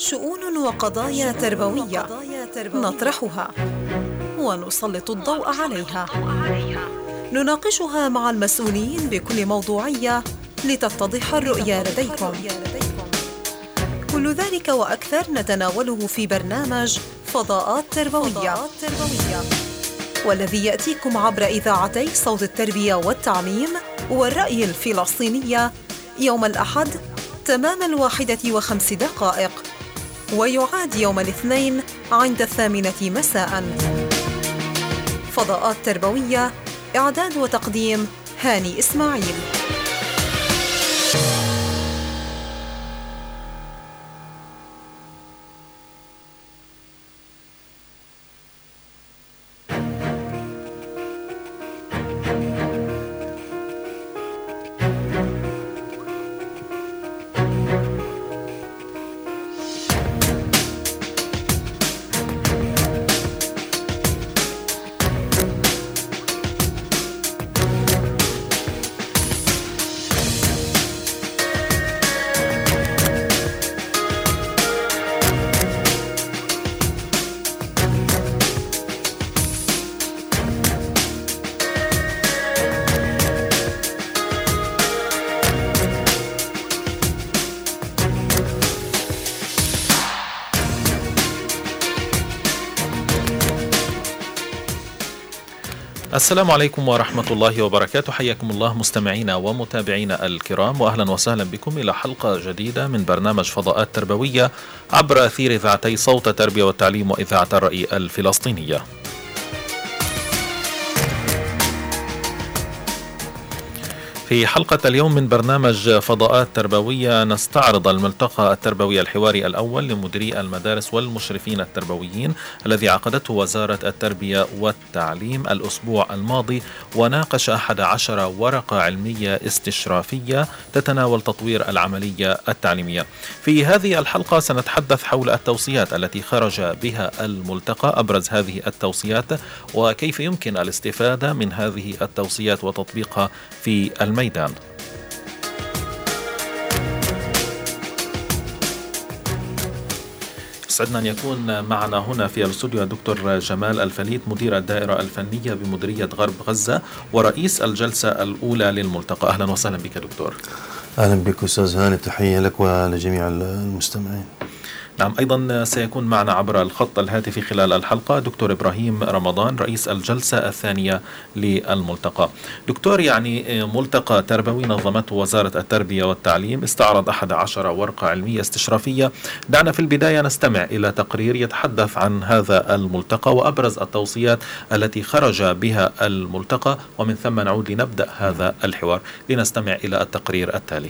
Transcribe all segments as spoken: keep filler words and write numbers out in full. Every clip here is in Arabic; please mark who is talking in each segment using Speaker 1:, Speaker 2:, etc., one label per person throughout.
Speaker 1: شؤون وقضايا تربوية نطرحها ونسلط الضوء عليها، نناقشها مع المسؤولين بكل موضوعية لتتضح الرؤية لديكم. كل ذلك وأكثر نتناوله في برنامج فضاءات تربوية، والذي يأتيكم عبر إذاعتي صوت التربية والتعليم والرأي الفلسطينية يوم الأحد تمام الواحدة وخمس دقائق، ويعاد يوم الاثنين عند الثامنة مساء. فضاءات تربوية، إعداد وتقديم هاني إسماعيل.
Speaker 2: السلام عليكم ورحمة الله وبركاته. حياكم الله مستمعينا ومتابعينا الكرام، وأهلا وسهلا بكم إلى حلقة جديدة من برنامج فضاءات تربوية عبر أثير إذاعتي صوت التربية والتعليم وإذاعة الرأي الفلسطينية. في حلقة اليوم من برنامج فضاءات تربوية نستعرض الملتقى التربوي الحواري الأول لمديري المدارس والمشرفين التربويين الذي عقدته وزارة التربية والتعليم الأسبوع الماضي، وناقش أحد عشر ورقة علمية استشرافية تتناول تطوير العملية التعليمية. في هذه الحلقة سنتحدث حول التوصيات التي خرج بها الملتقى، أبرز هذه التوصيات وكيف يمكن الاستفادة من هذه التوصيات وتطبيقها في الميدان. سعدنا أن يكون معنا هنا في الاستوديو الدكتور جمال الفليت، مدير الدائرة الفنية بمديرية غرب غزة ورئيس الجلسة الأولى للملتقى. أهلا وسهلا بك دكتور.
Speaker 3: أهلا بك أستاذ هاني، تحية لك ولجميع المستمعين.
Speaker 2: نعم، أيضا سيكون معنا عبر الخط الهاتفي خلال الحلقة دكتور إبراهيم رمضان، رئيس الجلسة الثانية للملتقى. دكتور، يعني ملتقى تربوي نظمته وزارة التربية والتعليم استعرض أحد عشر ورقة علمية استشرافية. دعنا في البداية نستمع إلى تقرير يتحدث عن هذا الملتقى وأبرز التوصيات التي خرج بها الملتقى، ومن ثم نعود لنبدأ هذا الحوار. لنستمع إلى التقرير التالي.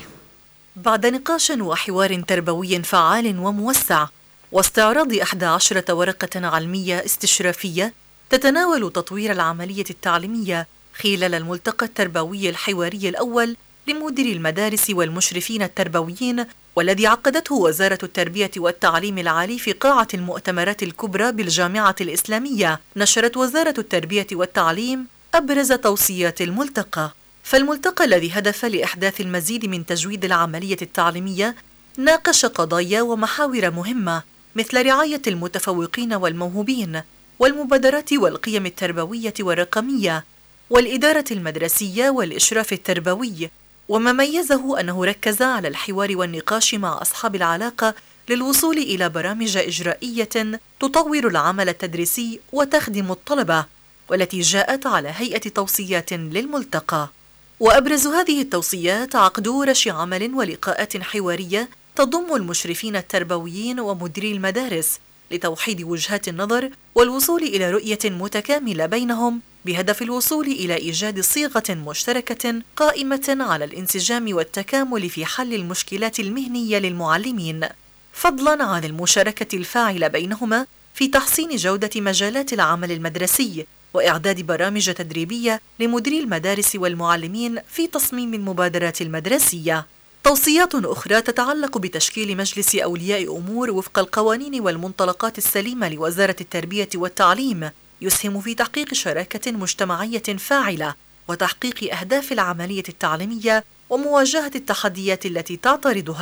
Speaker 1: بعد نقاش وحوار تربوي فعال وموسع واستعراض أحد عشرة ورقة علمية استشرافية تتناول تطوير العملية التعليمية خلال الملتقى التربوي الحواري الأول لمديري المدارس والمشرفين التربويين، والذي عقدته وزارة التربية والتعليم العالي في قاعة المؤتمرات الكبرى بالجامعة الإسلامية، نشرت وزارة التربية والتعليم أبرز توصيات الملتقى. فالملتقى الذي هدف لإحداث المزيد من تجويد العملية التعليمية ناقش قضايا ومحاور مهمة مثل رعاية المتفوقين والموهوبين، والمبادرات والقيم التربوية والرقمية، والإدارة المدرسية والإشراف التربوي. وما ميزه أنه ركز على الحوار والنقاش مع أصحاب العلاقة للوصول إلى برامج إجرائية تطور العمل التدريسي وتخدم الطلبة، والتي جاءت على هيئة توصيات للملتقى. وأبرز هذه التوصيات عقد ورش عمل ولقاءات حوارية تضم المشرفين التربويين ومديري المدارس لتوحيد وجهات النظر والوصول إلى رؤية متكاملة بينهم، بهدف الوصول إلى إيجاد صيغة مشتركة قائمة على الانسجام والتكامل في حل المشكلات المهنية للمعلمين، فضلاً عن المشاركة الفاعلة بينهما في تحسين جودة مجالات العمل المدرسي وإعداد برامج تدريبية لمديري المدارس والمعلمين في تصميم المبادرات المدرسية. توصيات أخرى تتعلق بتشكيل مجلس أولياء أمور وفق القوانين والمنطلقات السليمة لوزارة التربية والتعليم، يسهم في تحقيق شراكة مجتمعية فاعلة وتحقيق أهداف العملية التعليمية ومواجهة التحديات التي تعترضها،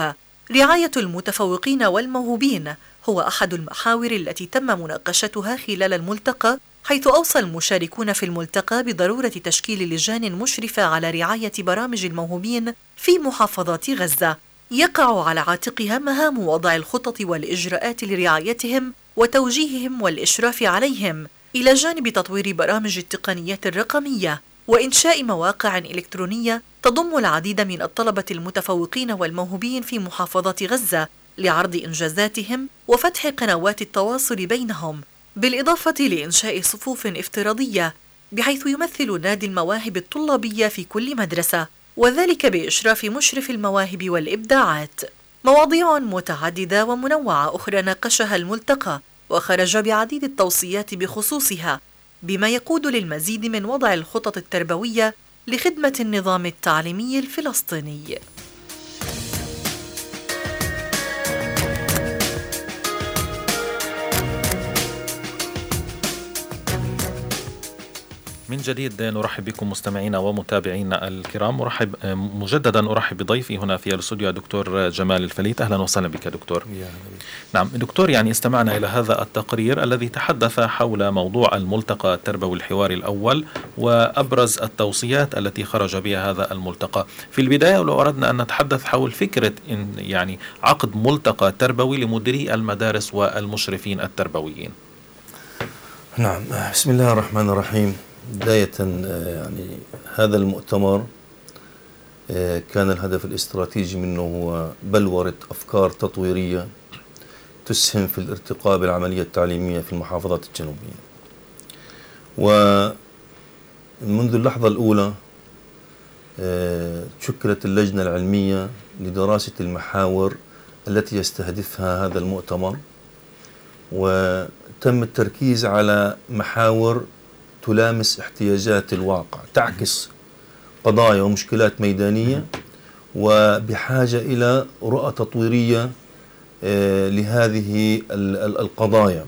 Speaker 1: رعاية المتفوقين والموهوبين هو أحد المحاور التي تم مناقشتها خلال الملتقى، حيث أوصى المشاركون في الملتقى بضرورة تشكيل لجان مشرفة على رعاية برامج الموهوبين في محافظات غزة، يقع على عاتقها مهام وضع الخطط والإجراءات لرعايتهم وتوجيههم والإشراف عليهم، إلى جانب تطوير برامج التقنيات الرقمية وإنشاء مواقع إلكترونية تضم العديد من الطلبة المتفوقين والموهوبين في محافظة غزة لعرض إنجازاتهم وفتح قنوات التواصل بينهم، بالإضافة لإنشاء صفوف افتراضية بحيث يمثل نادي المواهب الطلابية في كل مدرسة، وذلك بإشراف مشرف المواهب والإبداعات. مواضيع متعددة ومنوعة أخرى ناقشها الملتقى وخرج بعديد التوصيات بخصوصها، بما يقود للمزيد من وضع الخطط التربوية لخدمة النظام التعليمي الفلسطيني.
Speaker 2: من جديد نرحب بكم مستمعينا ومتابعينا الكرام. أرحب مجددا أرحب بضيفي هنا في الاستوديو دكتور جمال الفليت. أهلا وسهلا بك دكتور. نعم دكتور، يعني استمعنا إلى هذا التقرير الذي تحدث حول موضوع الملتقى التربوي الحواري الأول وأبرز التوصيات التي خرج بها هذا الملتقى. في البداية لو أردنا أن نتحدث حول فكرة إن يعني عقد ملتقى تربوي لمديري المدارس والمشرفين التربويين.
Speaker 3: نعم، بسم الله الرحمن الرحيم. بداية يعني هذا المؤتمر كان الهدف الاستراتيجي منه هو بلورة أفكار تطويرية تسهم في الارتقاء بالعملية التعليمية في المحافظات الجنوبية. ومنذ اللحظة الأولى شكلت اللجنة العلمية لدراسة المحاور التي يستهدفها هذا المؤتمر، وتم التركيز على محاور تلامس احتياجات الواقع، تعكس قضايا ومشكلات ميدانية وبحاجة إلى رؤى تطويرية لهذه القضايا.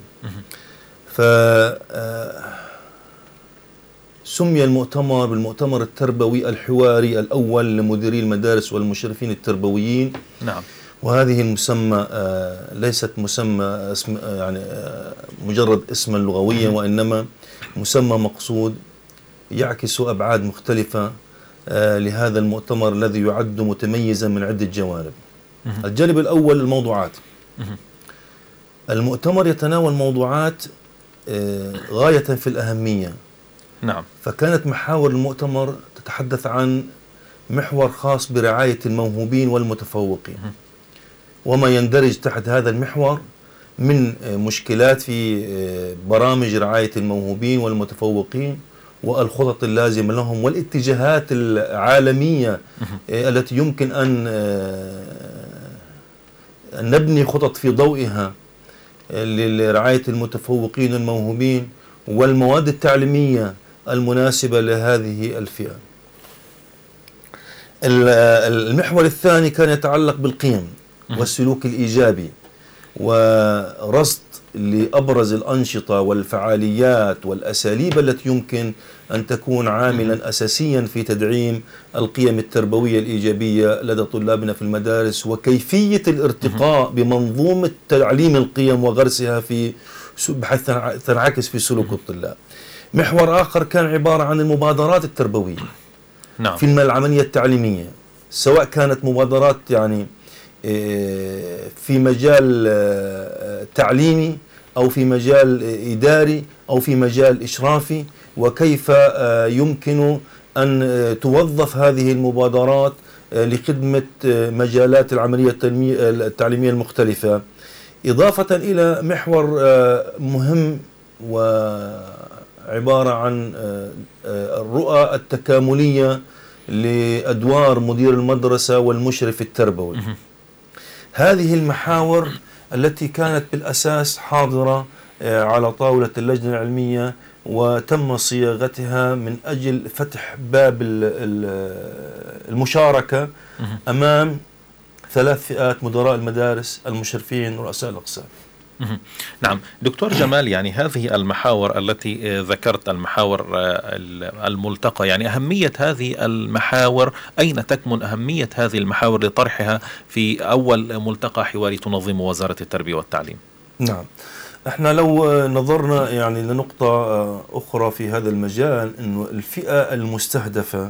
Speaker 3: فسمي المؤتمر بالمؤتمر التربوي الحواري الأول لمديري المدارس والمشرفين التربويين.
Speaker 2: نعم.
Speaker 3: وهذه المسمى ليست مسمى اسم يعني مجرد اسما لغويا، وإنما مسمى مقصود يعكس أبعاد مختلفة لهذا المؤتمر الذي يعد متميزا من عدة جوانب. الجانب الأول الموضوعات. المؤتمر يتناول موضوعات غاية في الأهمية.
Speaker 2: نعم.
Speaker 3: فكانت محاور المؤتمر تتحدث عن محور خاص برعاية الموهوبين والمتفوقين، وما يندرج تحت هذا المحور من مشكلات في برامج رعاية الموهوبين والمتفوقين والخطط اللازمة لهم والاتجاهات العالمية التي يمكن أن نبني خطط في ضوئها لرعاية المتفوقين والموهوبين والمواد التعليمية المناسبة لهذه الفئة. المحور الثاني كان يتعلق بالقيم والسلوك الإيجابي ورصد لأبرز الأنشطة والفعاليات والأساليب التي يمكن أن تكون عاملا أساسيا في تدعيم القيم التربوية الإيجابية لدى طلابنا في المدارس، وكيفية الارتقاء بمنظومة تعليم القيم وغرسها في بحيث تنعكس في سلوك الطلاب. محور آخر كان عبارة عن المبادرات التربوية.
Speaker 2: نعم.
Speaker 3: في العملية التعليمية، سواء كانت مبادرات يعني في مجال تعليمي أو في مجال إداري أو في مجال إشرافي، وكيف يمكن أن توظف هذه المبادرات لخدمة مجالات العملية التعليمية المختلفة، إضافة إلى محور مهم وعبارة عن الرؤى التكاملية لأدوار مدير المدرسة والمشرف التربوي. هذه المحاور التي كانت بالأساس حاضرة على طاولة اللجنة العلمية وتم صياغتها من أجل فتح باب المشاركة أمام ثلاث فئات: مدراء المدارس، المشرفين، رؤساء الأقسام.
Speaker 2: نعم دكتور جمال، يعني هذه المحاور التي ذكرت، المحاور الملتقى، يعني أهمية هذه المحاور، أين تكمن أهمية هذه المحاور لطرحها في أول ملتقى حواري تنظم وزارة التربية والتعليم؟
Speaker 3: نعم، احنا لو نظرنا يعني لنقطة أخرى في هذا المجال، إنه الفئة المستهدفة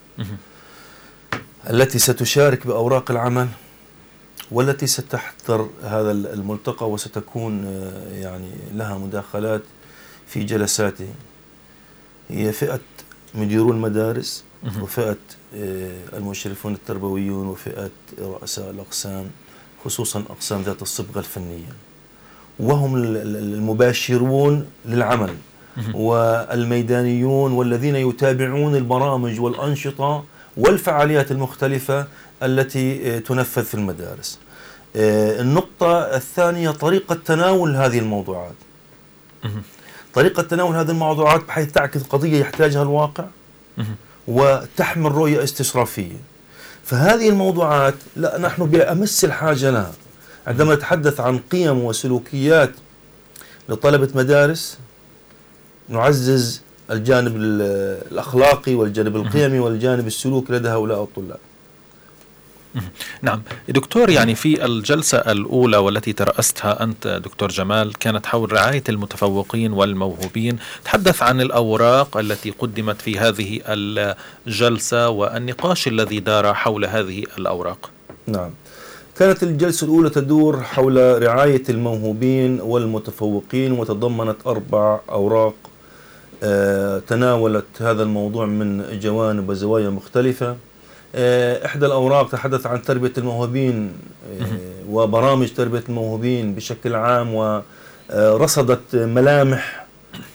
Speaker 3: التي ستشارك بأوراق العمل والتي ستحضر هذا الملتقى وستكون يعني لها مداخلات في جلساته، هي فئة مديرو المدارس وفئة المشرفون التربويون وفئة رؤساء الأقسام، خصوصا أقسام ذات الصبغة الفنية، وهم المباشرون للعمل والميدانيون والذين يتابعون البرامج والأنشطة والفعاليات المختلفة التي تنفذ في المدارس. النقطة الثانية طريقة تناول هذه الموضوعات، طريقة تناول هذه الموضوعات بحيث تعكس قضية يحتاجها الواقع وتحمل رؤية استشرافية. فهذه الموضوعات لا نحن بأمس الحاجة لها عندما نتحدث عن قيم وسلوكيات لطلبة مدارس، نعزز الجانب الأخلاقي والجانب القيمي والجانب السلوكي لدى هؤلاء الطلاب.
Speaker 2: نعم دكتور، يعني في الجلسة الأولى والتي ترأستها أنت دكتور جمال كانت حول رعاية المتفوقين والموهوبين، تحدث عن الأوراق التي قدمت في هذه الجلسة والنقاش الذي دار حول هذه الأوراق.
Speaker 3: نعم، كانت الجلسة الأولى تدور حول رعاية الموهوبين والمتفوقين، وتضمنت أربع أوراق تناولت هذا الموضوع من جوانب وزوايا مختلفة. إحدى الأوراق تحدث عن تربية الموهوبين وبرامج تربية الموهوبين بشكل عام، ورصدت ملامح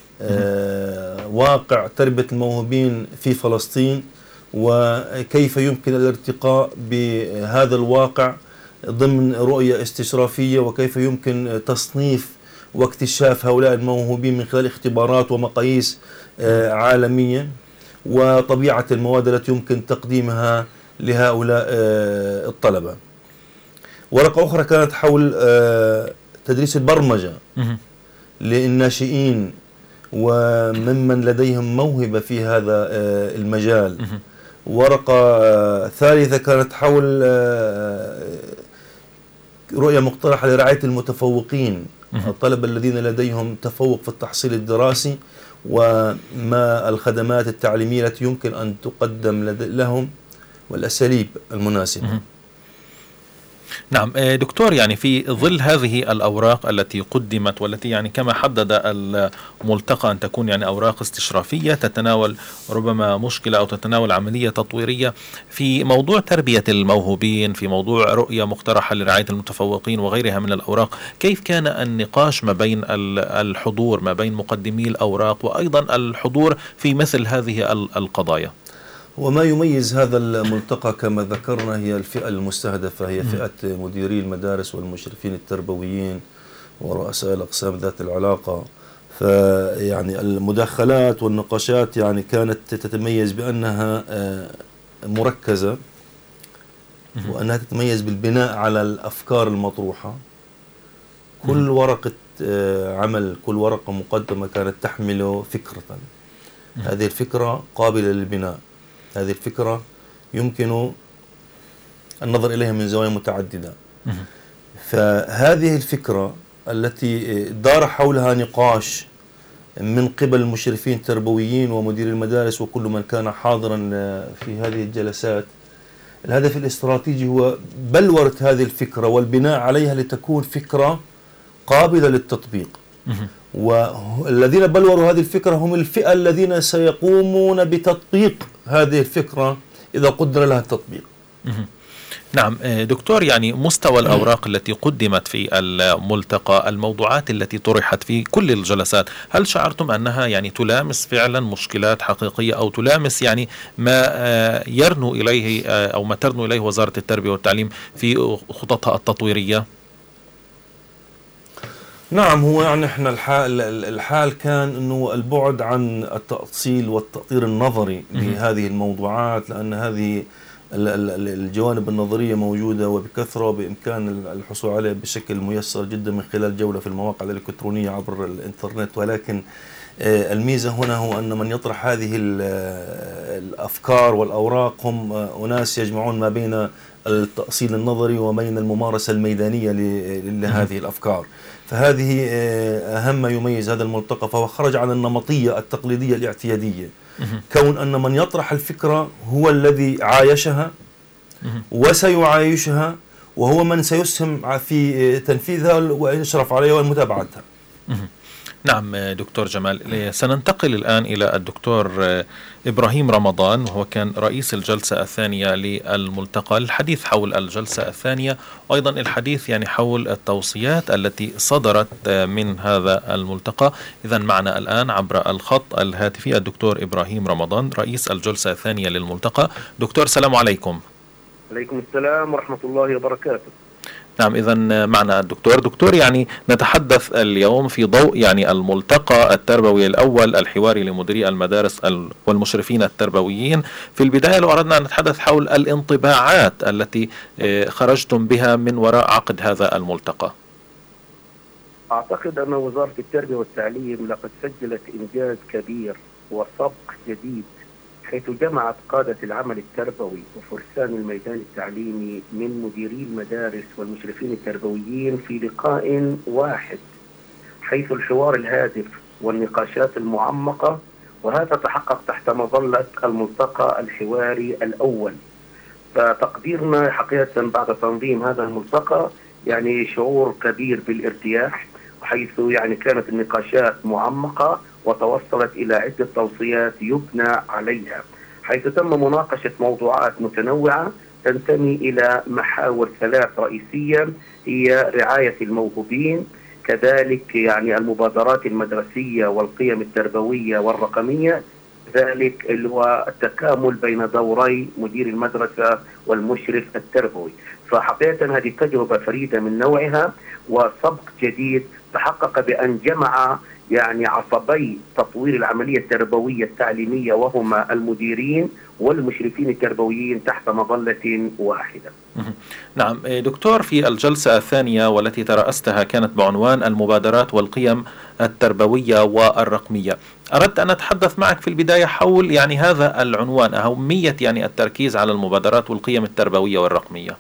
Speaker 3: واقع تربية الموهوبين في فلسطين، وكيف يمكن الارتقاء بهذا الواقع ضمن رؤية استشرافية، وكيف يمكن تصنيف واكتشاف هؤلاء الموهوبين من خلال اختبارات ومقاييس عالمية، وطبيعة المواد التي يمكن تقديمها لهؤلاء الطلبة. ورقة أخرى كانت حول تدريس البرمجة للناشئين وممن لديهم موهبة في هذا المجال. ورقة ثالثة كانت حول رؤية مقترحة لرعاية المتفوقين، الطلبة الذين لديهم تفوق في التحصيل الدراسي، وما الخدمات التعليمية التي يمكن أن تقدم لهم والأساليب المناسبة.
Speaker 2: نعم دكتور، يعني في ظل هذه الأوراق التي قدمت والتي يعني كما حدد الملتقى أن تكون يعني أوراق استشرافية تتناول ربما مشكلة أو تتناول عملية تطويرية في موضوع تربية الموهوبين، في موضوع رؤية مقترحة لرعاية المتفوقين وغيرها من الأوراق، كيف كان النقاش ما بين الحضور، ما بين مقدمي الأوراق وأيضا الحضور في مثل هذه القضايا؟
Speaker 3: وما يميز هذا الملتقى كما ذكرنا هي الفئة المستهدفة، هي فئة مديري المدارس والمشرفين التربويين ورؤساء الأقسام ذات العلاقة. فيعني المداخلات والنقاشات يعني كانت تتميز بأنها مركزة، وأنها تتميز بالبناء على الأفكار المطروحة. كل ورقة عمل، كل ورقة مقدمة كانت تحمل فكرة، هذه الفكرة قابلة للبناء، هذه الفكرة يمكن النظر إليها من زوايا متعددة. فهذه الفكرة التي دار حولها نقاش من قبل المشرفين التربويين ومدير المدارس وكل من كان حاضرا في هذه الجلسات، الهدف الاستراتيجي هو بلورة هذه الفكرة والبناء عليها لتكون فكرة قابلة للتطبيق. والذين بلوروا هذه الفكرة هم الفئة الذين سيقومون بتطبيق هذه الفكرة إذا قدر لها التطبيق.
Speaker 2: نعم دكتور، يعني مستوى الأوراق التي قدمت في الملتقى، الموضوعات التي طرحت في كل الجلسات، هل شعرتم أنها يعني تلامس فعلا مشكلات حقيقية أو تلامس يعني ما يرنو إليه أو ما ترنو إليه وزارة التربية والتعليم في خططها التطويرية؟
Speaker 3: نعم، هو يعني احنا الحال الحال كان انه البعد عن التأصيل والتأطير النظري لهذه الموضوعات، لأن هذه الجوانب النظرية موجودة وبكثرة، وبإمكان الحصول عليها بشكل ميسر جدا من خلال جولة في المواقع الإلكترونية عبر الإنترنت. ولكن الميزة هنا هو أن من يطرح هذه الأفكار والأوراق هم أناس يجمعون ما بين التأصيل النظري وبين الممارسة الميدانية لهذه الأفكار. فهذه أهم ما يميز هذا الملتقى، فهو خرج عن النمطية التقليدية الاعتيادية، كون أن من يطرح الفكرة هو الذي عايشها وسيعايشها، وهو من سيسهم في تنفيذها ويشرف عليها ومتابعتها.
Speaker 2: نعم دكتور جمال، سننتقل الآن إلى الدكتور إبراهيم رمضان، وهو كان رئيس الجلسة الثانية للملتقى، الحديث حول الجلسة الثانية وأيضا الحديث يعني حول التوصيات التي صدرت من هذا الملتقى. إذن معنا الآن عبر الخط الهاتفي الدكتور إبراهيم رمضان رئيس الجلسة الثانية للملتقى. دكتور السلام عليكم.
Speaker 4: عليكم السلام ورحمة الله وبركاته.
Speaker 2: نعم، إذن معنا الدكتور. دكتور، يعني نتحدث اليوم في ضوء يعني الملتقى التربوي الأول الحواري لمديري المدارس والمشرفين التربويين. في البداية لو أردنا أن نتحدث حول الانطباعات التي خرجتم بها من وراء عقد هذا الملتقى.
Speaker 4: أعتقد أن وزارة التربية والتعليم لقد سجلت إنجاز كبير وسبق جديد، حيث جمعت قادة العمل التربوي وفرسان الميدان التعليمي من مديري المدارس والمشرفين التربويين في لقاء واحد، حيث الحوار الهادف والنقاشات المعمقة، وهذا تحقق تحت مظلة الملتقى الحواري الأول. فتقديرنا حقيقة بعد تنظيم هذا الملتقى يعني شعور كبير بالارتياح، حيث يعني كانت النقاشات معمقة وتوصلت إلى عدة توصيات يبنى عليها، حيث تم مناقشة موضوعات متنوعة تنتمي إلى محاور ثلاث رئيسية، هي رعاية الموهوبين، كذلك يعني المبادرات المدرسية والقيم التربوية والرقمية، ذلك اللي هو التكامل بين دوري مدير المدرسة والمشرف التربوي. فحقيقة هذه تجربة فريدة من نوعها وسبق جديد تحقق بأن جمع يعني عصبي تطوير العملية التربوية التعليمية، وهما المديرين والمشرفين التربويين تحت مظلة واحدة.
Speaker 2: نعم دكتور، في الجلسة الثانية والتي ترأستها كانت بعنوان المبادرات والقيم التربوية والرقمية. أردت أن أتحدث معك في البداية حول يعني هذا العنوان، أهمية يعني التركيز على المبادرات والقيم التربوية والرقمية.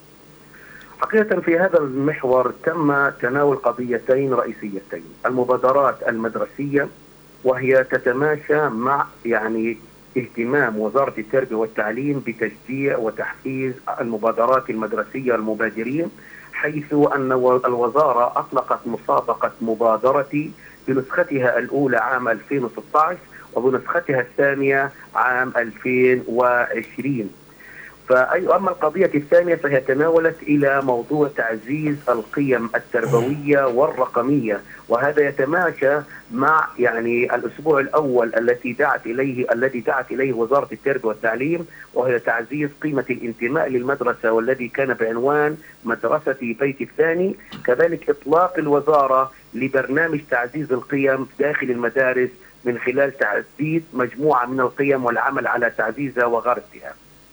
Speaker 4: حقيقة في هذا المحور تم تناول قضيتين رئيسيتين: المبادرات المدرسية، وهي تتماشى مع يعني اهتمام وزارة التربية والتعليم بتشجيع وتحفيز المبادرات المدرسية المبادرين، حيث أن الوزارة أطلقت مسابقة مبادرتي بنسختها الأولى عام ألفين وستة عشر وبنسختها الثانية عام ألفين وعشرين. فأي أما القضية الثانية فهي تناولت إلى موضوع تعزيز القيم التربوية والرقمية، وهذا يتماشى مع يعني الأسبوع الأول التي دعت إليه الذي دعت إليه وزارة التربية والتعليم، وهي تعزيز قيمة الانتماء للمدرسة والذي كان بعنوان مدرستي بيتي الثاني، كذلك إطلاق الوزارة لبرنامج تعزيز القيم داخل المدارس من خلال تعزيز مجموعة من القيم والعمل على تعزيزها وغرسها.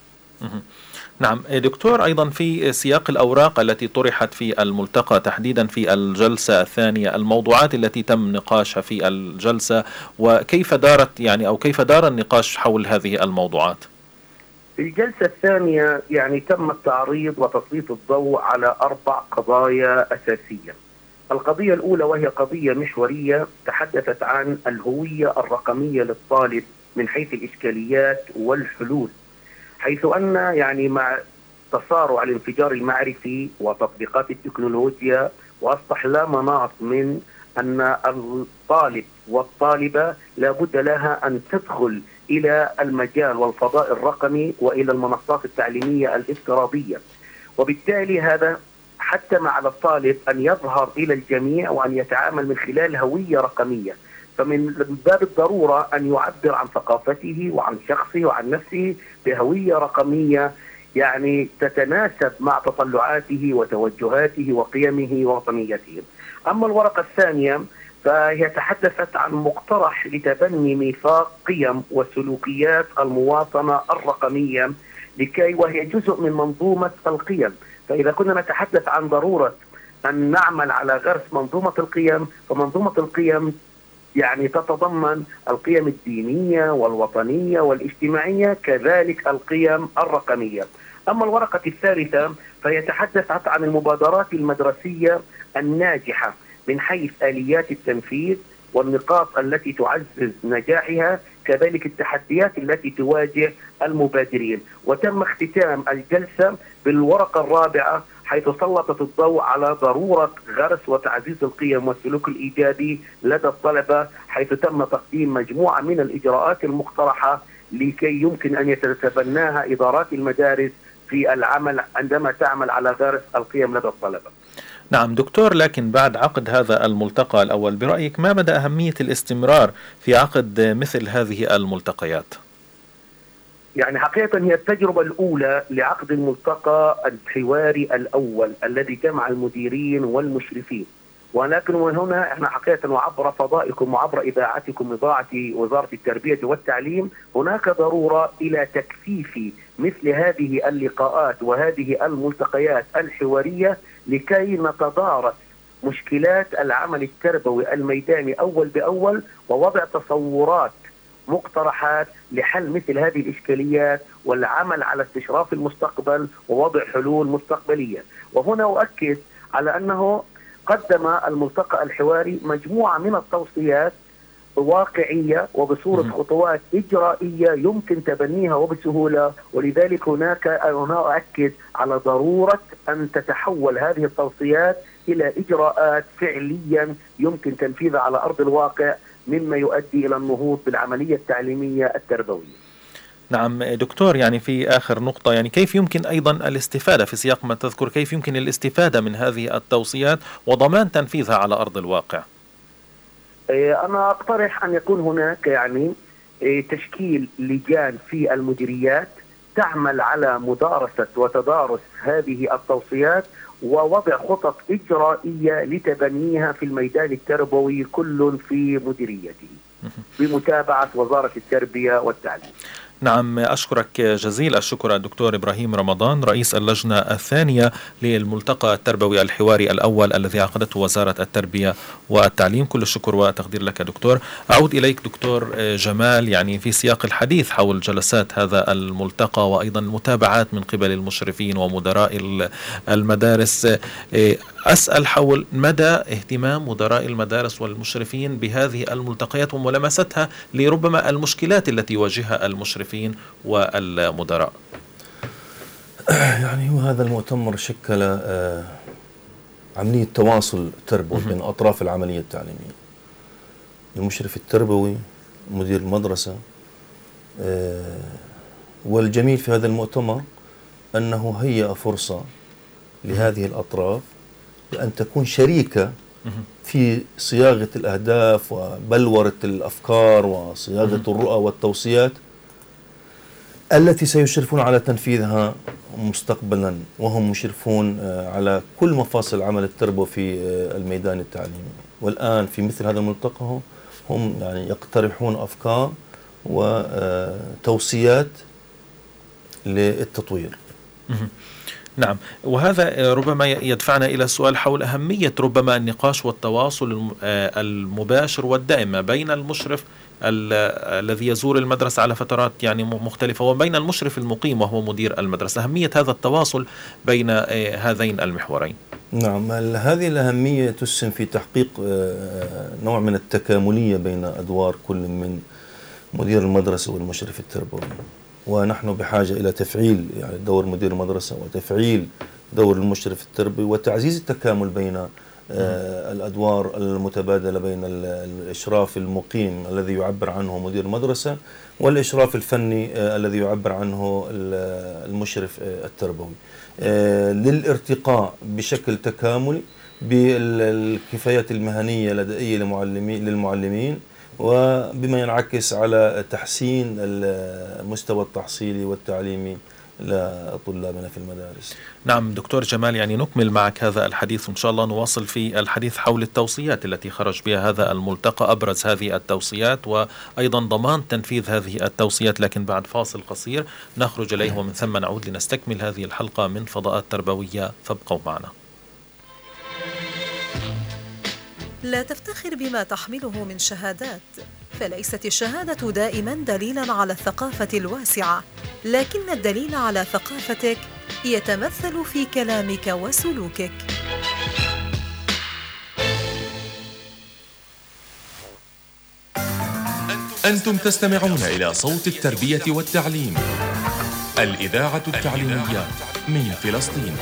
Speaker 2: نعم دكتور، أيضا في سياق الأوراق التي طرحت في الملتقى تحديدا في الجلسة الثانية، الموضوعات التي تم نقاشها في الجلسة وكيف دارت يعني أو كيف دار النقاش حول هذه الموضوعات؟
Speaker 4: في الجلسة الثانية يعني تم التعريض وتسليط الضوء على أربع قضايا أساسية. القضية الأولى وهي قضية محورية تحدثت عن الهوية الرقمية للطالب من حيث الإشكاليات والحلول، حيث أن يعني مع تسارع الانفجار المعرفي وتطبيقات التكنولوجيا وأصبح لا مناص من أن الطالب والطالبة لابد لها أن تدخل إلى المجال والفضاء الرقمي وإلى المنصات التعليمية الافتراضية، وبالتالي هذا حتم على الطالب أن يظهر إلى الجميع وأن يتعامل من خلال هوية رقمية. فمن باب الضرورة أن يعبر عن ثقافته وعن شخصه وعن نفسه بهوية رقمية يعني تتناسب مع تطلعاته وتوجهاته وقيمه ووطنيته. أما الورقة الثانية فهي تحدثت عن مقترح لتبني ميثاق قيم وسلوكيات المواطنة الرقمية لكي وهي جزء من منظومة القيم. فإذا كنا نتحدث عن ضرورة أن نعمل على غرس منظومة القيم، فمنظومة القيم يعني تتضمن القيم الدينية والوطنية والاجتماعية، كذلك القيم الرقمية. أما الورقة الثالثة فيتحدث عن المبادرات المدرسية الناجحة من حيث آليات التنفيذ والنقاط التي تعزز نجاحها، كذلك التحديات التي تواجه المبادرين. وتم اختتام الجلسة بالورقة الرابعة حيث سلطت الضوء على ضرورة غرس وتعزيز القيم والسلوك الإيجابي لدى الطلبة، حيث تم تقديم مجموعة من الإجراءات المقترحة لكي يمكن أن يتبناها إدارات المدارس في العمل عندما تعمل على غرس القيم لدى الطلبة.
Speaker 2: نعم دكتور، لكن بعد عقد هذا الملتقى الأول برأيك ما مدى أهمية الاستمرار في عقد مثل هذه الملتقيات؟
Speaker 4: يعني حقيقة هي التجربة الأولى لعقد الملتقى الحواري الأول الذي جمع المديرين والمشرفين، ولكن هنا احنا حقيقة وعبر فضائكم وعبر إذاعتكم إذاعة وزارة التربية والتعليم هناك ضرورة إلى تكثيف مثل هذه اللقاءات وهذه الملتقيات الحوارية لكي نتدارس مشكلات العمل التربوي الميداني أول بأول، ووضع تصورات مقترحات لحل مثل هذه الإشكاليات والعمل على استشراف المستقبل ووضع حلول مستقبلية. وهنا أؤكد على أنه قدم الملتقى الحواري مجموعة من التوصيات واقعية وبصورة خطوات إجرائية يمكن تبنيها وبسهولة، ولذلك هناك هنا أؤكد على ضرورة أن تتحول هذه التوصيات إلى إجراءات فعليا يمكن تنفيذها على أرض الواقع، مما يؤدي إلى النهوض بالعملية التعليمية التربوية.
Speaker 2: نعم دكتور، يعني في آخر نقطة، يعني كيف يمكن أيضا الاستفادة في سياق ما تذكر، كيف يمكن الاستفادة من هذه التوصيات وضمان تنفيذها على أرض الواقع؟
Speaker 4: أنا أقترح أن يكون هناك يعني تشكيل لجان في المديريات تعمل على مدارسة وتدارس هذه التوصيات ووضع خطط إجرائية لتبنيها في الميدان التربوي كل في مديريته بمتابعة وزارة التربية والتعليم.
Speaker 2: نعم، أشكرك جزيل الشكر الدكتور إبراهيم رمضان، رئيس اللجنة الثانية للملتقى التربوي الحواري الأول الذي عقدته وزارة التربية والتعليم. كل الشكر والتقدير لك دكتور. أعود إليك دكتور جمال، يعني في سياق الحديث حول جلسات هذا الملتقى وأيضا متابعات من قبل المشرفين ومدراء المدارس، أسأل حول مدى اهتمام مدراء المدارس والمشرفين بهذه الملتقيات وملامستها لربما المشكلات التي يواجهها المشرفين والمدراء.
Speaker 3: يعني هو هذا المؤتمر شكل عملية تواصل تربوي بين أطراف العملية التعليمية، المشرف التربوي، مدير المدرسة. والجميل في هذا المؤتمر أنه هيأ فرصة لهذه الأطراف بأن تكون شريكة في صياغة الأهداف وبلورة الأفكار وصياغة الرؤى والتوصيات التي سيشرفون على تنفيذها مستقبلا، وهم مشرفون على كل مفاصل العمل التربوي في الميدان التعليمي. والآن في مثل هذا الملتقى هم يعني يقترحون أفكار وتوصيات للتطوير.
Speaker 2: نعم، وهذا ربما يدفعنا إلى السؤال حول أهمية ربما النقاش والتواصل المباشر والدائم بين المشرف الذي يزور المدرسة على فترات يعني مختلفة وبين المشرف المقيم وهو مدير المدرسة، أهمية هذا التواصل بين هذين المحورين.
Speaker 3: نعم، هذه الأهمية تسهم في تحقيق نوع من التكاملية بين أدوار كل من مدير المدرسة والمشرف التربوي، ونحن بحاجة إلى تفعيل يعني دور مدير المدرسة وتفعيل دور المشرف التربوي وتعزيز التكامل بين آه الأدوار المتبادلة بين الإشراف المقيم الذي يعبر عنه مدير المدرسة والإشراف الفني آه الذي يعبر عنه المشرف آه التربوي، آه للارتقاء بشكل تكاملي بالكفايات المهنية لدى للمعلمين، وبما ينعكس على تحسين المستوى التحصيلي والتعليمي لطلابنا في المدارس.
Speaker 2: نعم دكتور جمال، يعني نكمل معك هذا الحديث وإن شاء الله نواصل في الحديث حول التوصيات التي خرج بها هذا الملتقى، أبرز هذه التوصيات وأيضا ضمان تنفيذ هذه التوصيات، لكن بعد فاصل قصير نخرج إليه ومن ثم نعود لنستكمل هذه الحلقة من فضاءات تربوية، فابقوا معنا.
Speaker 1: لا تفتخر بما تحمله من شهادات، فليست الشهادة دائما دليلا على الثقافة الواسعة، لكن الدليل على ثقافتك يتمثل في كلامك وسلوكك.
Speaker 5: أنتم تستمعون إلى صوت التربية والتعليم، الإذاعة التعليمية من فلسطين.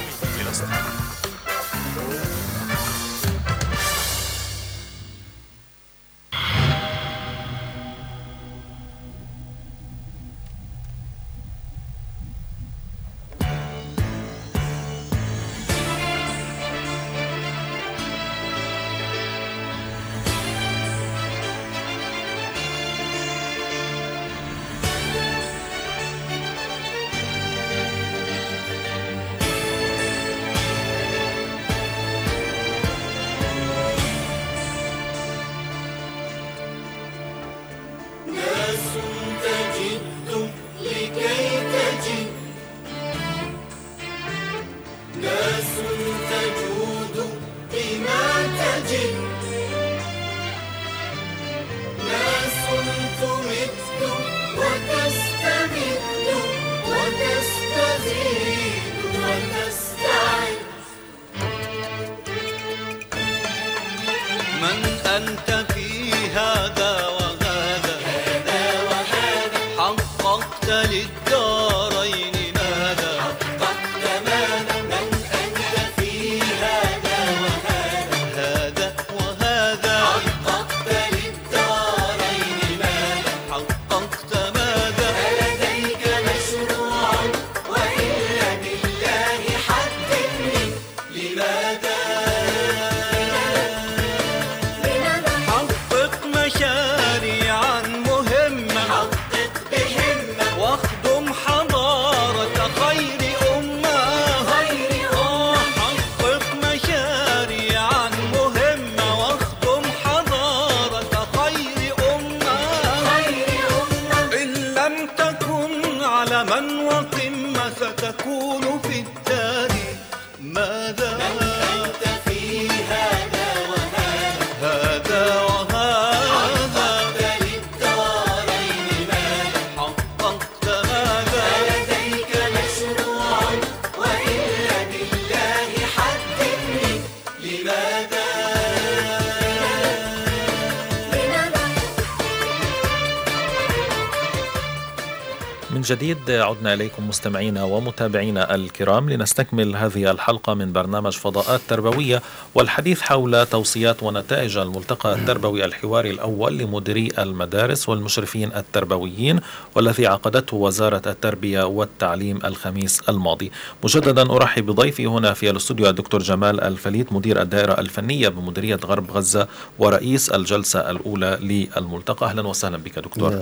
Speaker 2: جديد عدنا إليكم مستمعينا ومتابعينا الكرام لنستكمل هذه الحلقة من برنامج فضاءات تربوية والحديث حول توصيات ونتائج الملتقى التربوي الحواري الأول لمديري المدارس والمشرفين التربويين والذي عقدته وزارة التربية والتعليم الخميس الماضي. مجددا أرحب بضيفي هنا في الاستوديو الدكتور جمال الفليت مدير الدائرة الفنية بمديرية غرب غزة ورئيس الجلسة الأولى للملتقى. أهلا وسهلا بك دكتور.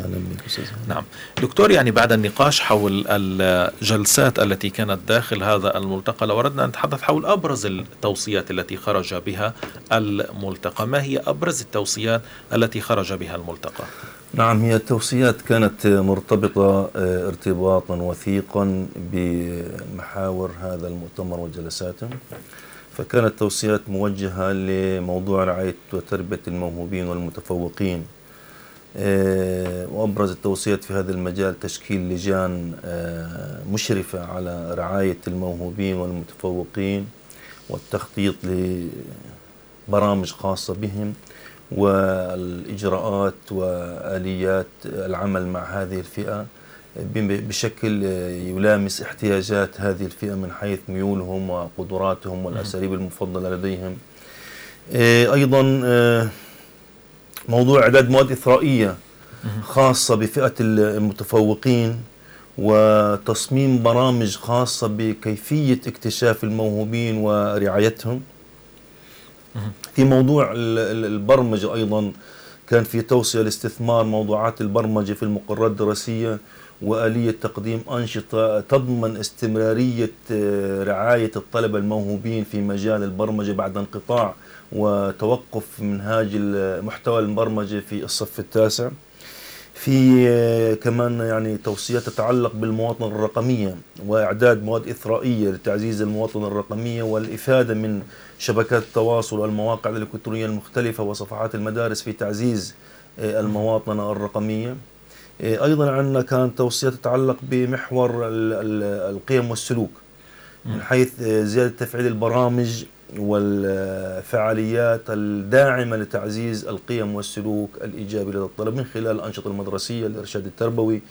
Speaker 2: نعم دكتور، يعني بعد النقاش حول الجلسات التي كانت داخل هذا الملتقى لو أردنا أن نتحدث حول أبرز التوصيات التي خرج بها الملتقى، ما هي أبرز التوصيات التي خرج بها الملتقى؟
Speaker 3: نعم، هي التوصيات كانت مرتبطة ارتباطا وثيقا بمحاور هذا المؤتمر وجلساته، فكانت توصيات موجهة لموضوع رعاية وتربية الموهوبين والمتفوقين، وأبرز التوصيات في هذا المجال تشكيل لجان مشرفة على رعاية الموهوبين والمتفوقين والتخطيط لبرامج خاصة بهم والإجراءات وآليات العمل مع هذه الفئة بشكل يلامس احتياجات هذه الفئة من حيث ميولهم وقدراتهم والأساليب المفضلة لديهم. أيضا موضوع إعداد مواد إثرائية خاصة بفئة المتفوقين وتصميم برامج خاصة بكيفية اكتشاف الموهوبين ورعايتهم. في موضوع البرمجة أيضا كان في توصية لاستثمار موضوعات البرمجة في المقررات الدراسية وآلية تقديم أنشطة تضمن استمرارية رعاية الطلبة الموهوبين في مجال البرمجة بعد انقطاع وتوقف منهاج محتوى البرمجة في الصف التاسع. في كمان يعني توصيات تتعلق بالمواطنة الرقمية وإعداد مواد إثرائية لتعزيز المواطنة الرقمية والإفادة من شبكات التواصل والمواقع الإلكترونية المختلفة وصفحات المدارس في تعزيز المواطنة الرقمية. أيضا عندنا كانت توصيات تتعلق بمحور القيم والسلوك من حيث زيادة تفعيل البرامج والفعاليات الداعمة لتعزيز القيم والسلوك الإيجابي لدى الطلب من خلال الأنشطة المدرسية، الإرشاد التربوي،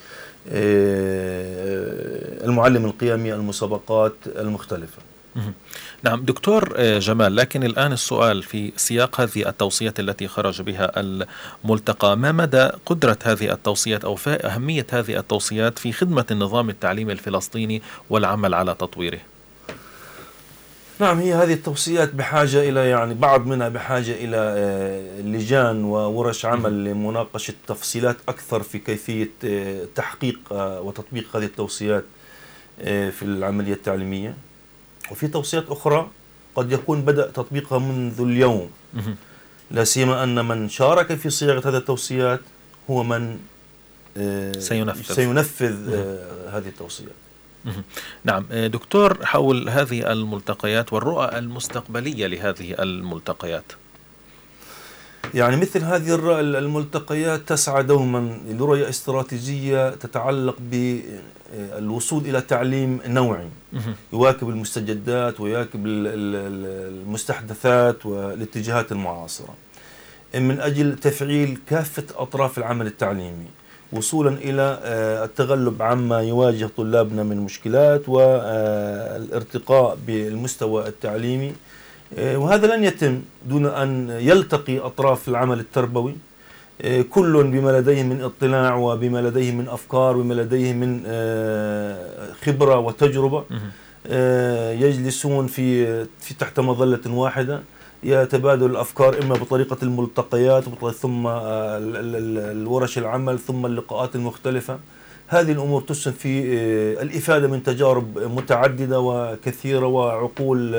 Speaker 3: المعلم القيمي، المسابقات المختلفة.
Speaker 2: نعم دكتور جمال، لكن الآن السؤال في سياق هذه التوصيات التي خرج بها الملتقى، ما مدى قدرة هذه التوصيات أو أهمية هذه التوصيات في خدمة النظام التعليمي الفلسطيني والعمل على تطويره؟
Speaker 3: نعم، هي هذه التوصيات بحاجة إلى يعني بعض منها بحاجة إلى لجان وورش عمل لمناقشة تفصيلات أكثر في كيفية تحقيق وتطبيق هذه التوصيات في العملية التعليمية. وفي توصيات أخرى قد يكون بدأ تطبيقها منذ اليوم، لا سيما أن من شارك في صياغة هذه التوصيات هو من
Speaker 2: سينفذ,
Speaker 3: سينفذ هذه التوصيات.
Speaker 2: نعم دكتور، حول هذه الملتقيات والرؤى المستقبلية لهذه الملتقيات.
Speaker 3: يعني مثل هذه الملتقيات تسعى دوما لرؤية استراتيجية تتعلق بالوصول إلى تعليم نوعي يواكب المستجدات ويواكب المستحدثات والاتجاهات المعاصرة من أجل تفعيل كافة أطراف العمل التعليمي وصولا إلى التغلب عما يواجه طلابنا من مشكلات والارتقاء بالمستوى التعليمي. وهذا لن يتم دون أن يلتقي أطراف العمل التربوي كل بما لديه من اطلاع وبما لديه من أفكار وبما لديه من خبرة وتجربة، يجلسون في في تحت مظلة واحدة يتبادل الأفكار إما بطريقة الملتقيات ثم الورش العمل ثم اللقاءات المختلفة. هذه الأمور تسهم في الإفادة من تجارب متعددة وكثيرة وعقول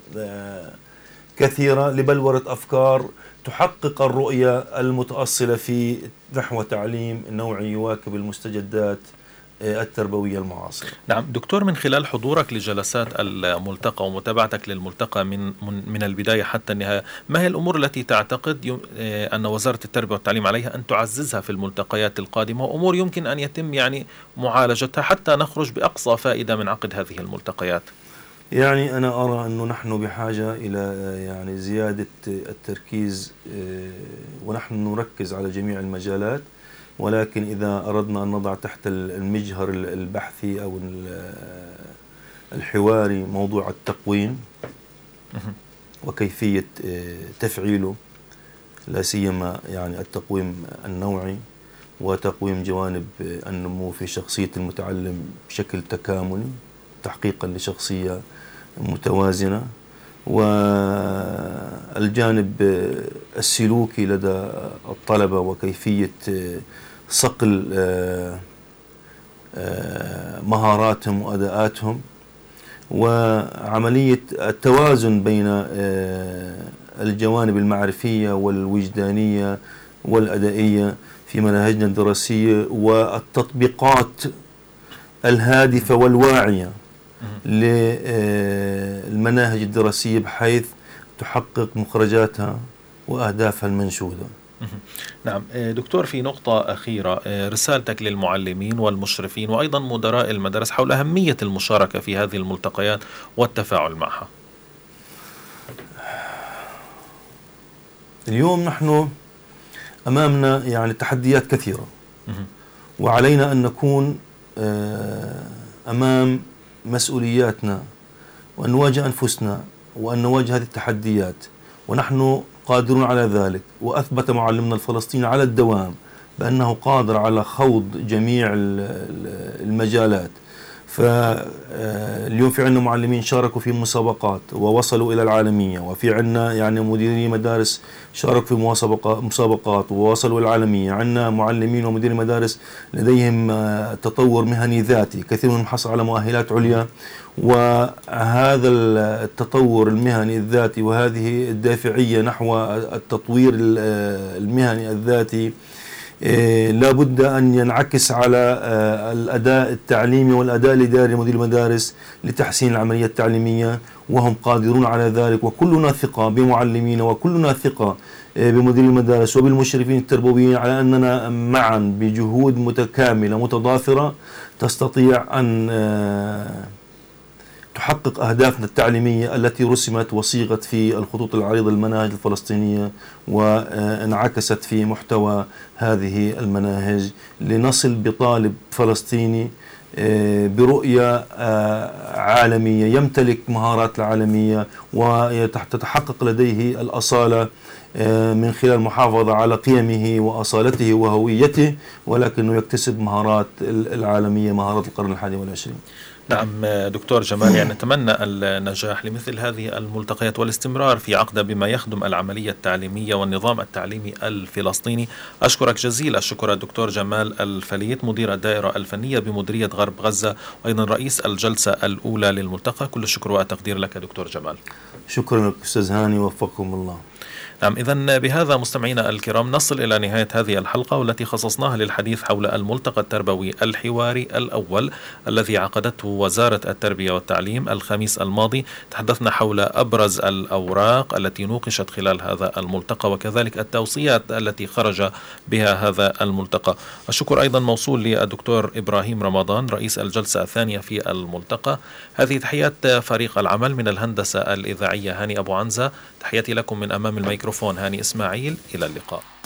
Speaker 3: كثيرة لبلورة أفكار تحقق الرؤية المتأصلة في نحو تعليم نوعي يواكب المستجدات التربوية المعاصرة.
Speaker 2: نعم دكتور، من خلال حضورك لجلسات الملتقى ومتابعتك للملتقى من من البداية حتى النهاية، ما هي الأمور التي تعتقد أن وزارة التربية والتعليم عليها أن تعززها في الملتقيات القادمة، وأمور يمكن أن يتم يعني معالجتها حتى نخرج بأقصى فائدة من عقد هذه الملتقيات؟
Speaker 3: يعني أنا أرى أنه نحن بحاجة إلى يعني زيادة التركيز، ونحن نركز على جميع المجالات، ولكن إذا أردنا أن نضع تحت المجهر البحثي أو الحواري موضوع التقويم وكيفية تفعيله، لا سيما يعني التقويم النوعي وتقويم جوانب النمو في شخصية المتعلم بشكل تكاملي تحقيقا لشخصية متوازنة، والجانب السلوكي لدى الطلبة وكيفية صقل مهاراتهم وأداءاتهم، وعملية التوازن بين الجوانب المعرفية والوجدانية والأدائية في مناهجنا الدراسية والتطبيقات الهادفة والواعية للمناهج الدراسية بحيث تحقق مخرجاتها وأهدافها المنشودة.
Speaker 2: نعم دكتور، في نقطة أخيرة، رسالتك للمعلمين والمشرفين وأيضا مدراء المدارس حول أهمية المشاركة في هذه الملتقيات والتفاعل معها.
Speaker 3: اليوم نحن أمامنا يعني تحديات كثيرة، وعلينا أن نكون أمام مسؤولياتنا وأن نواجه أنفسنا وأن نواجه هذه التحديات، ونحن قادرون على ذلك. وأثبت معلمنا الفلسطيني على الدوام بأنه قادر على خوض جميع المجالات، فاليوم في عندنا معلمين شاركوا في مسابقات ووصلوا إلى العالمية، وفي عندنا يعني مديري مدارس شاركوا في مسابقات ووصلوا إلى العالمية. عندنا معلمين ومديري مدارس لديهم تطور مهني ذاتي، كثير منهم حصل على مؤهلات عليا، وهذا التطور المهني الذاتي وهذه الدافعية نحو التطوير المهني الذاتي لا بد أن ينعكس على الأداء التعليمي والأداء الإداري لمدير المدارس لتحسين العملية التعليمية، وهم قادرون على ذلك. وكلنا ثقة بمعلمين، وكلنا ثقة بمدير المدارس وبالمشرفين التربويين على أننا معا بجهود متكاملة متضافرة تستطيع أن تحقق أهدافنا التعليمية التي رسمت وصيغت في الخطوط العريضة للمناهج الفلسطينية وانعكست في محتوى هذه المناهج، لنصل بطالب فلسطيني برؤية عالمية يمتلك مهارات العالمية وتتحقق لديه الأصالة من خلال المحافظة على قيمه وأصالته وهويته، ولكنه يكتسب مهارات العالمية، مهارات القرن الحادي والعشرين.
Speaker 2: نعم دكتور جمال، يعني نتمنى النجاح لمثل هذه الملتقيات والاستمرار في عقدها بما يخدم العملية التعليمية والنظام التعليمي الفلسطيني. أشكرك جزيل الشكر الدكتور جمال الفليت، مدير الدائرة الفنية بمديرية غرب غزة وأيضا رئيس الجلسة الأولى للملتقى. كل الشكر والتقدير لك دكتور جمال.
Speaker 3: شكرا لك أستاذ هاني، وفقكم الله.
Speaker 2: نعم، إذن بهذا مستمعينا الكرام نصل إلى نهاية هذه الحلقة والتي خصصناها للحديث حول الملتقى التربوي الحواري الأول الذي عقدته وزارة التربية والتعليم الخميس الماضي. تحدثنا حول أبرز الأوراق التي نوقشت خلال هذا الملتقى وكذلك التوصيات التي خرج بها هذا الملتقى. الشكر أيضا موصول للدكتور إبراهيم رمضان رئيس الجلسة الثانية في الملتقى. هذه تحيات فريق العمل من الهندسة الإذاعية هاني أبو عنزة. تحياتي لكم من أمام الميكروفون هاني إسماعيل، إلى اللقاء.